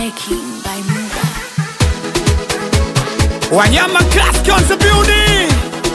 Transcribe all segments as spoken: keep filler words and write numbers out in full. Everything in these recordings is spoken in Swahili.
Making by Muga. Wanyama Classic on the building.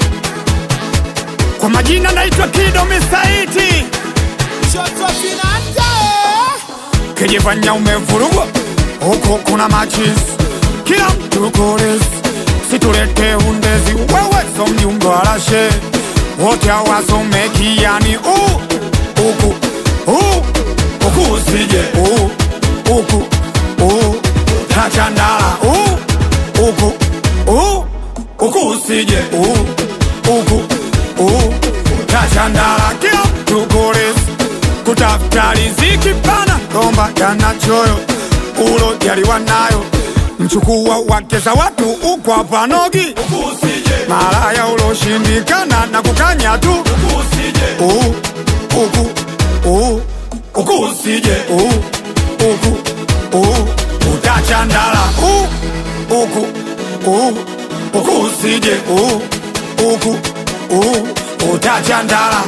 Kwa majina naitwa Kido Misaiti. Shoto Finante. Kijifanya umevurugwa, huko kuna machis, kila mtu chorus. Situlete hundezi, wewe so mjumbe wa rashe. Wote hawasomeki yani u uku u uku usije u uku u tachandala u uku u uku usije u uku u tachandala kila mtu chorus. Kutafuta riziki pana Romba jana choyo ulo jaliwa nayo. Mchukua wakeza watu ukwa panogi malaya ulo shindikana na kukanya tu. Uku Uku Uku Uku usije Uku Uku Uku utachandala Uku Uku Uku Uku usije Uku Uku Uku utachandala.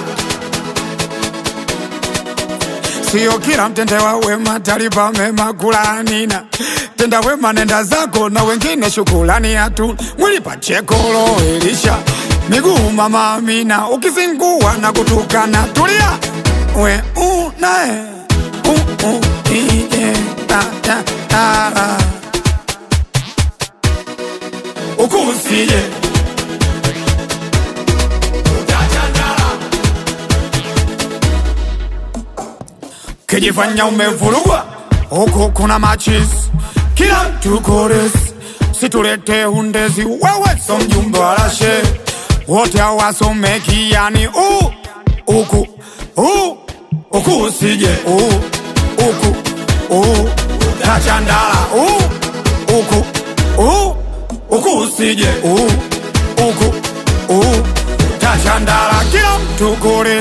Sio kila mtende wa wema talipa mema kulanina. Tenda wema nenda zako na wengine shukulani hatu. Mwili pachekolo elisha miguu mama Amina. Ukizingua na kutukana tulia we unae u u ije ta ta ta uku usije kijifanya umevurugwa, huko kuna machis, kila mtu chorus. Situlete hundezi, wewe so mjumbe wa rashe. Wote hawasomeki yani u uku u uku usije u uku u tachandala u uku u uku usije u uku u tachandala kila mtu chorus.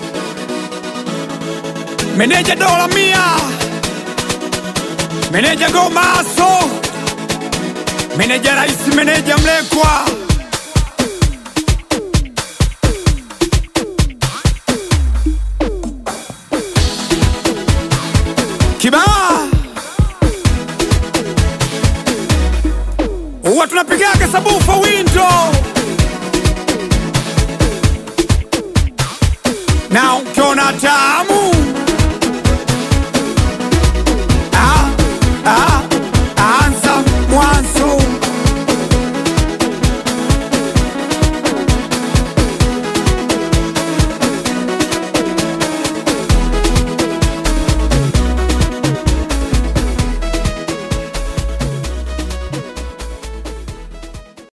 Meneja dola mia, meneja Gomaso, meneja Raisi, meneja Mlekwa. Kibaa uwa tunapigaga sabufa window. Na ukiona tamu